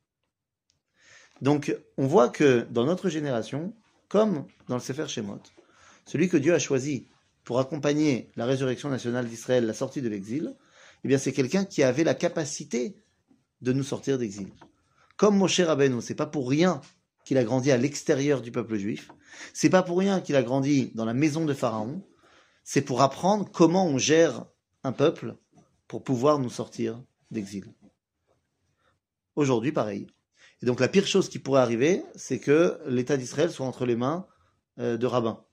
Donc, on voit que dans notre génération, comme dans le Sefer Shemot, celui que Dieu a choisi pour accompagner la résurrection nationale d'Israël, la sortie de l'exil, eh bien, c'est quelqu'un qui avait la capacité de nous sortir d'exil. Comme Moshe Rabbeinu, c'est pas pour rien qu'il a grandi à l'extérieur du peuple juif, c'est pas pour rien qu'il a grandi dans la maison de Pharaon, c'est pour apprendre comment on gère un peuple pour pouvoir nous sortir d'exil. Aujourd'hui, pareil. Et donc la pire chose qui pourrait arriver, c'est que l'État d'Israël soit entre les mains euh, de rabbins.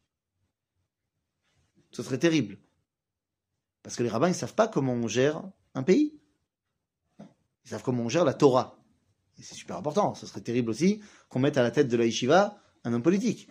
Ce serait terrible. Parce que les rabbins, ils ne savent pas comment on gère un pays. Ils savent comment on gère la Torah. Et c'est super important. Ce serait terrible aussi qu'on mette à la tête de la yeshiva un homme politique.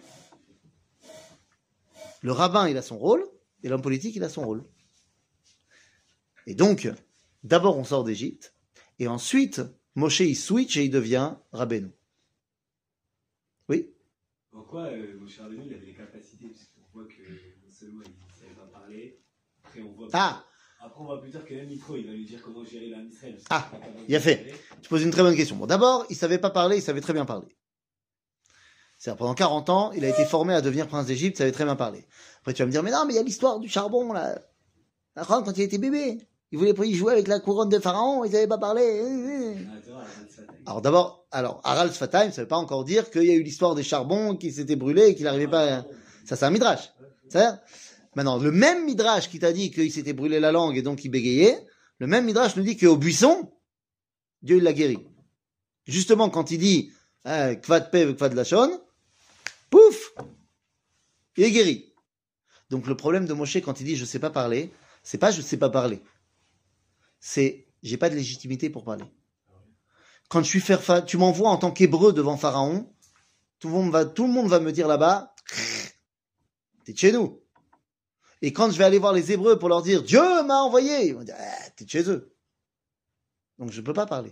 Le rabbin, il a son rôle, et l'homme politique, il a son rôle. Et donc, d'abord, on sort d'Égypte, et ensuite, Moshe, il switch et il devient Rabbeinu. Oui? Pourquoi euh, Moshe Rabbeinu, il avait les capacités, puisqu'on voit que non seulement il ne savait pas parler, après on voit... Ah! Après, on voit plus tard que même Micro, il va lui dire comment gérer l'âme d'Israël. Ah, il a fait. Tu poses une très bonne question. Bon, d'abord, il savait pas parler, il savait très bien parler. C'est-à-dire, pendant quarante ans, il a été formé à devenir prince d'Égypte, il savait très bien parler. Après, tu vas me dire, mais non, mais il y a l'histoire du charbon, là. Quand il était bébé, il voulait y jouer avec la couronne de Pharaon, il savait pas parler. Alors d'abord, alors, Haral Sfataim, ça veut pas encore dire qu'il y a eu l'histoire des charbons qui s'étaient brûlés et qu'il n'arrivait pas à... Ça, c'est un midrash. C'est-à-dire, maintenant, le même midrash qui t'a dit qu'il s'était brûlé la langue et donc il bégayait, le même midrash nous dit qu'au buisson, Dieu il l'a guéri. Justement, quand il dit euh, Kvad Pev, Kvad Lachon, pouf, il est guéri. Donc le problème de Moshe quand il dit je sais pas parler, c'est pas je sais pas parler, c'est j'ai pas de légitimité pour parler. Quand je suis faire, tu m'envoies en tant qu'hébreu devant Pharaon, tout le monde va, tout le monde va me dire là-bas, t'es de chez nous. Et quand je vais aller voir les Hébreux pour leur dire Dieu m'a envoyé, ils vont dire ah, t'es de chez eux. Donc je ne peux pas parler.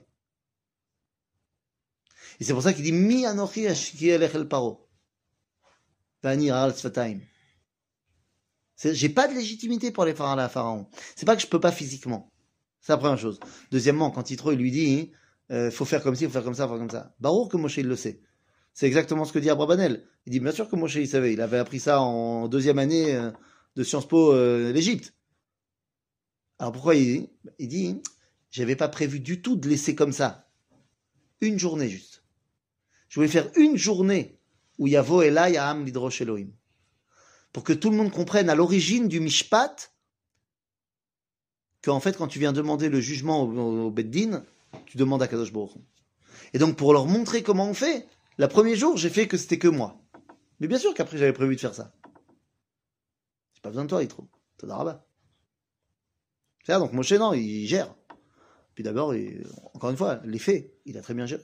Et c'est pour ça qu'il dit Mi anochi ashki elech el paro. Vani al sfataim. J'ai pas de légitimité pour aller faire à Pharaon. C'est pas que je peux pas physiquement. C'est la première chose. Deuxièmement, quand Yitro il lui dit euh, faut faire comme ci, faut faire comme ça, faut faire comme ça. Barour que Moshe il le sait. C'est exactement ce que dit Abrabanel. Il dit bien sûr que Moshe il savait. Il avait appris ça en deuxième année euh, de Sciences Po euh, l'Égypte. Alors pourquoi il dit Il dit j'avais pas prévu du tout de laisser comme ça. Une journée juste. Je voulais faire une journée où il y a Voela, il y a Am Lidrosh Elohim. Pour que tout le monde comprenne à l'origine du Mishpat qu'en fait, quand tu viens demander le jugement au, au Beddin, tu demandes à Kadosh Baruch Hu. Et donc, pour leur montrer comment on fait, le premier jour, j'ai fait que c'était que moi. Mais bien sûr qu'après, j'avais prévu de faire ça. J'ai pas besoin de toi, Yitro. Todarabah. C'est-à-dire, donc Moshe, non, il gère. Puis d'abord, il, encore une fois, les faits, il a très bien géré.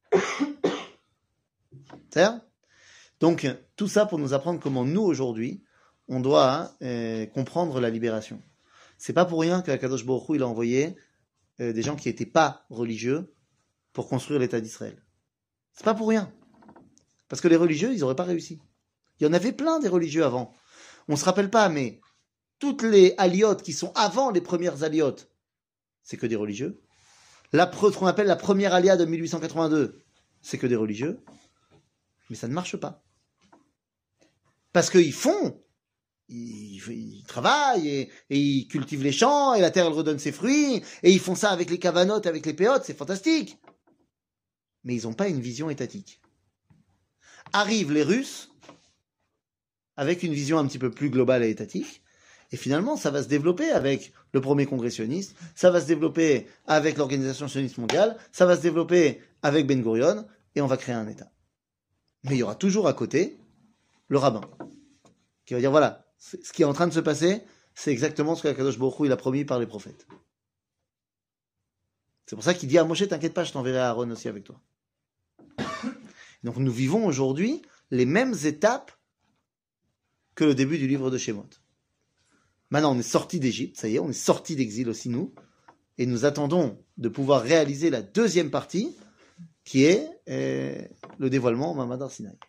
C'est-à-dire, donc, tout ça pour nous apprendre comment nous, aujourd'hui, on doit euh, comprendre la libération. C'est pas pour rien qu'Akadosh Baruch Hu, il a envoyé euh, des gens qui n'étaient pas religieux pour construire l'État d'Israël. C'est pas pour rien. Parce que les religieux, ils n'auraient pas réussi. Il y en avait plein des religieux avant. On se rappelle pas, mais toutes les aliotes qui sont avant les premières aliotes, c'est que des religieux. La, ce qu'on appelle la première alia de mille huit cent quatre-vingt-deux, c'est que des religieux. Mais ça ne marche pas. Parce qu'ils font, ils, ils travaillent, et, et ils cultivent les champs, et la terre elle redonne ses fruits, et ils font ça avec les cavanotes, avec les péotes, c'est fantastique. Mais ils n'ont pas une vision étatique. Arrivent les Russes, avec une vision un petit peu plus globale et étatique, et finalement ça va se développer avec le premier congrès sioniste, ça va se développer avec l'organisation sioniste mondiale, ça va se développer avec Ben Gurion, et on va créer un État. Mais il y aura toujours à côté le rabbin, qui va dire voilà, ce qui est en train de se passer, c'est exactement ce qu'Akadosh Baruch Hu il a promis par les prophètes. C'est pour ça qu'il dit à Moshe, t'inquiète pas, je t'enverrai Aaron aussi avec toi. Donc nous vivons aujourd'hui les mêmes étapes que le début du livre de Shemot. Maintenant, on est sorti d'Égypte, ça y est, on est sorti d'exil aussi nous, et nous attendons de pouvoir réaliser la deuxième partie, qui est euh, le dévoilement au Mamad Har Sinaï.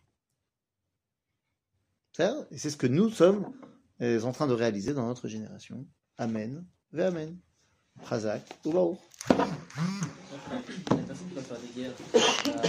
Et c'est ce que nous sommes euh, en train de réaliser dans notre génération. Amen. Ve'amen. Chazak, ubaruch. La personne qui va faire des guerres.